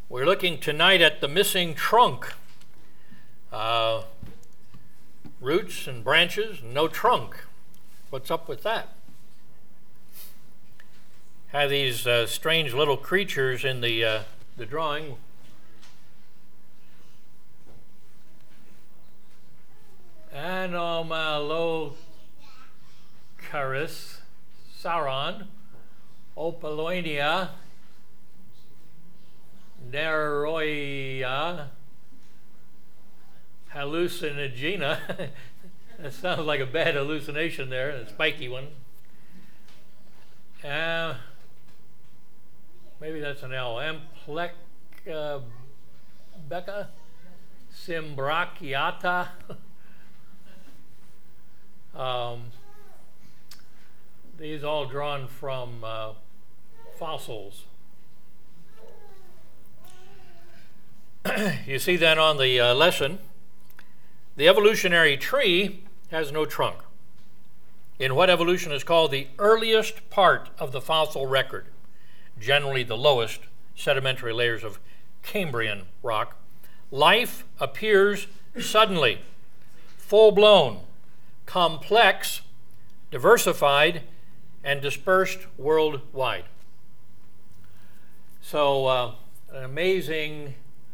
We're looking tonight at the missing trunk. Roots and branches, no trunk. What's up with that? Have these strange little creatures in the drawing. Anomalocaris, Sauron, Opalonia, Neroia, hallucinogena. That sounds like a bad hallucination there, a spiky one. Maybe that's an L. Becca, Simbrachiata. These all drawn from fossils. You see then on the lesson, the evolutionary tree has no trunk. In what evolution is called the earliest part of the fossil record, generally the lowest sedimentary layers of Cambrian rock, life appears suddenly, full-blown, complex, diversified, and dispersed worldwide. So an amazing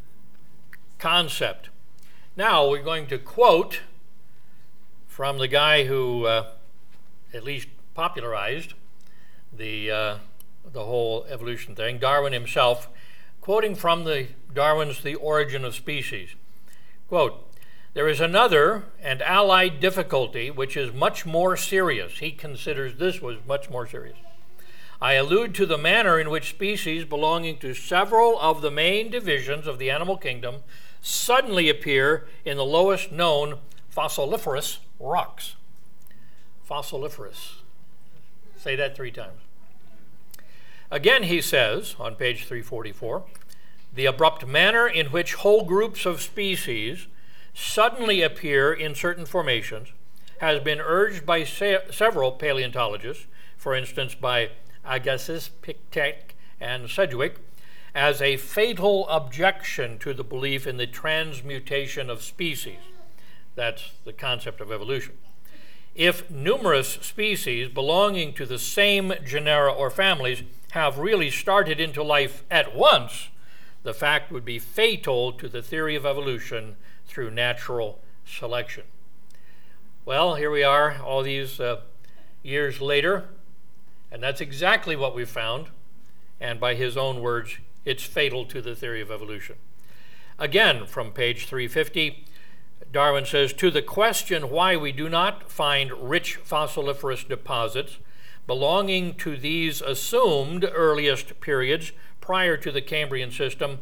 concept. Now we're going to quote from the guy who at least popularized the whole evolution thing, Darwin himself, quoting from Darwin's The Origin of Species. Quote, "There is another and allied difficulty which is much more serious." He considers this was much more serious. "I allude to the manner in which species belonging to several of the main divisions of the animal kingdom suddenly appear in the lowest known fossiliferous rocks." Fossiliferous. Say that 3 times. Again, he says on page 344, "The abrupt manner in which whole groups of species suddenly appear in certain formations has been urged by several paleontologists, for instance by Agassiz, Pictet, and Sedgwick, as a fatal objection to the belief in the transmutation of species." That's the concept of evolution. "If numerous species belonging to the same genera or families have really started into life at once, the fact would be fatal to the theory of evolution through natural selection." Well, here we are all these years later, and that's exactly what we found, and by his own words, it's fatal to the theory of evolution. Again, from page 350, Darwin says, "To the question why we do not find rich fossiliferous deposits belonging to these assumed earliest periods prior to the Cambrian system,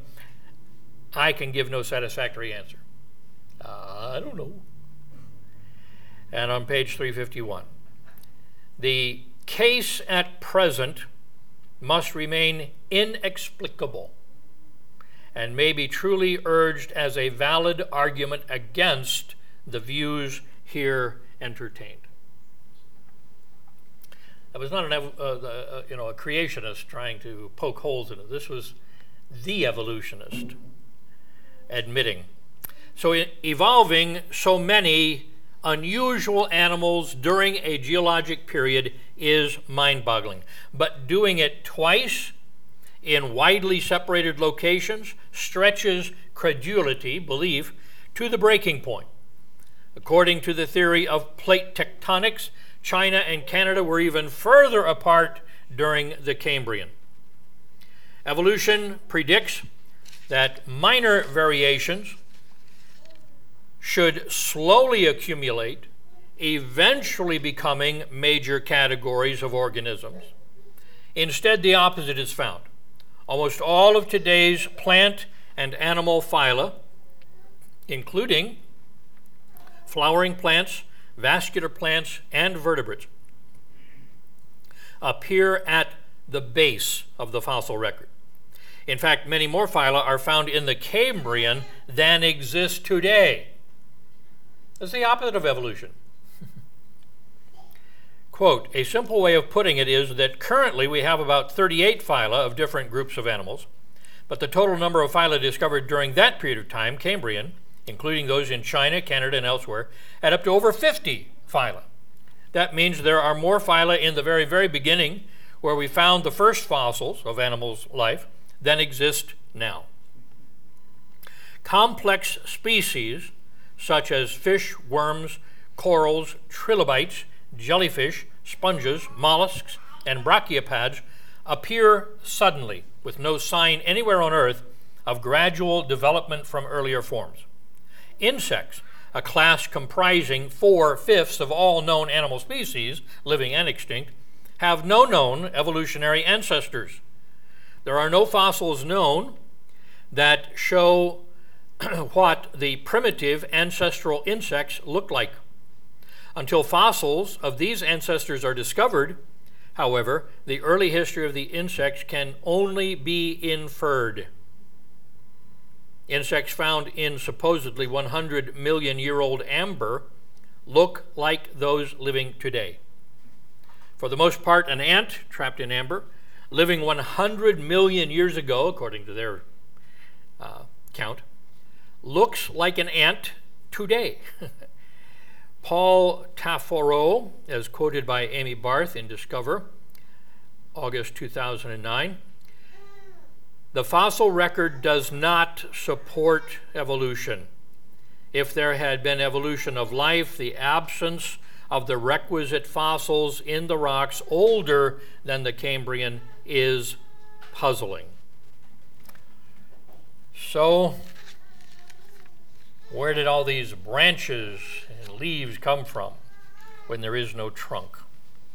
I can give no satisfactory answer." I don't know. And on page 351, "The case at present must remain inexplicable and may be truly urged as a valid argument against the views here entertained." That was not a creationist trying to poke holes in it. This was the evolutionist admitting. So evolving so many unusual animals during a geologic period is mind-boggling. But doing it twice in widely separated locations stretches credulity, belief, to the breaking point. According to the theory of plate tectonics, China and Canada were even further apart during the Cambrian. Evolution predicts that minor variations should slowly accumulate, eventually becoming major categories of organisms. Instead, the opposite is found. Almost all of today's plant and animal phyla, including flowering plants, vascular plants, and vertebrates, appear at the base of the fossil record. In fact, many more phyla are found in the Cambrian than exist today. That's the opposite of evolution. Quote, "A simple way of putting it is that currently we have about 38 phyla of different groups of animals, but the total number of phyla discovered during that period of time, Cambrian, including those in China, Canada, and elsewhere, add up to over 50 phyla. That means there are more phyla in the very, very beginning, where we found the first fossils of animals' life, than exist now. Complex species, such as fish, worms, corals, trilobites, jellyfish, sponges, mollusks, and brachiopods, appear suddenly, with no sign anywhere on Earth of gradual development from earlier forms. Insects, a class comprising 4/5 of all known animal species, living and extinct, have no known evolutionary ancestors. There are no fossils known that show what the primitive ancestral insects looked like. Until fossils of these ancestors are discovered, however, the early history of the insects can only be inferred. Insects found in supposedly 100 million year old amber look like those living today. For the most part, an ant trapped in amber, living 100 million years ago, according to their count, looks like an ant today. Paul Taffaro, as quoted by Amy Barth in Discover, August 2009, the fossil record does not support evolution. If there had been evolution of life, the absence of the requisite fossils in the rocks older than the Cambrian is puzzling. So, where did all these branches and leaves come from when there is no trunk?